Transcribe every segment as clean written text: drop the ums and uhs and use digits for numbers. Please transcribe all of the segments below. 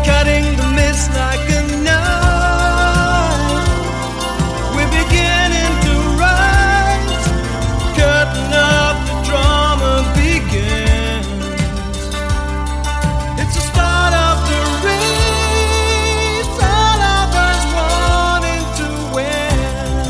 cutting the mist like a knife. We're beginning to rise, curtain up, the drama begins. It's the start of the race, all of us wanting to win.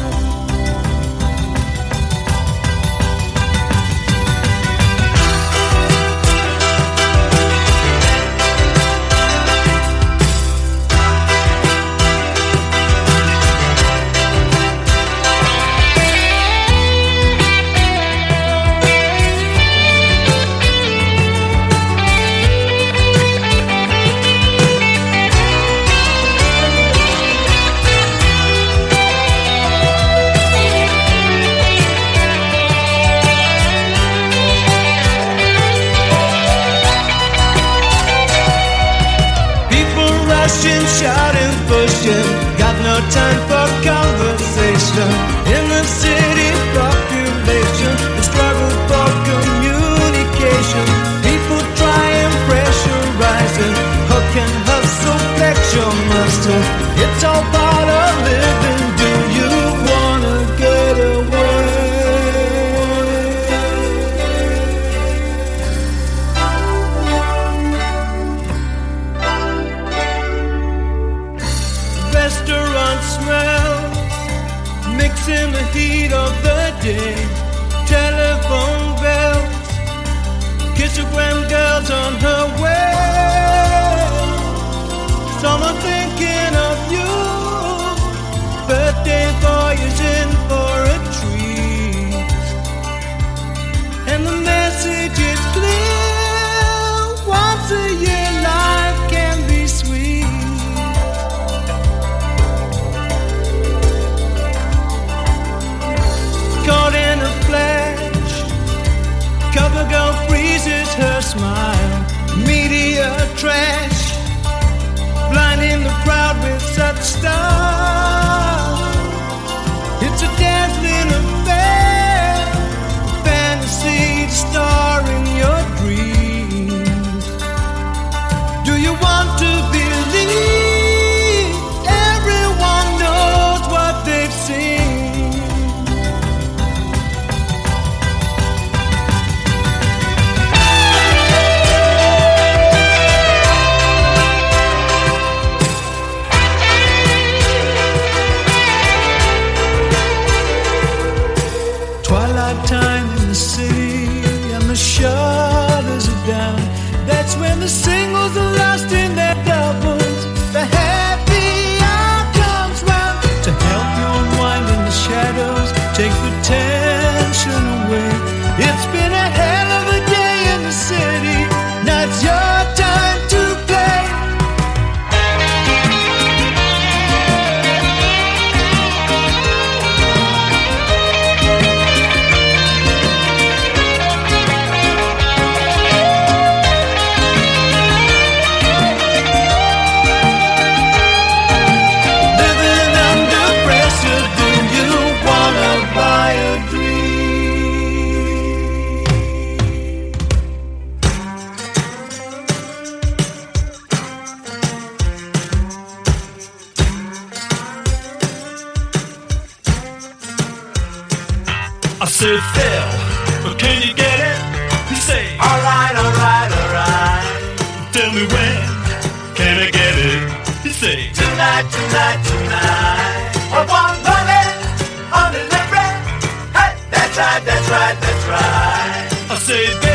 Rushing, shouting, pushing, got no time for conversation. In the city's population, the struggle for communication. People trying, pressurizing, hook and hustle, flex your muscle. It's all part of living. Do you wanna get away? Restaurant smells mixing the heat of the day. Telephone bells, kissogram girls on her way. Someone thinking of you. Birthday boy is in for a treat, and the message is clear. Once a year life can be sweet. Caught in a flash, cover girl freezes her smile. Media trash, blinding the crowd with such style. It's a dazzling affair, fantasy to star in your dreams. Do you want to believe everyone knows what they've seen? Twilight time in the city, and the shutters are down. That's when the singles are lost in their doubles. The happy hour comes round to help you unwind in the shadows, take the tension away. It's been a hell of a day in the city. Now it's your time to play. Living under pressure, do you wanna buy a dream? I said, Phil, but can you get it? He say, alright, alright, alright. Tell me when, can I get it? He say, tonight, tonight, tonight. I want money on delivery. Hey, that's right, that's right, that's right. I say,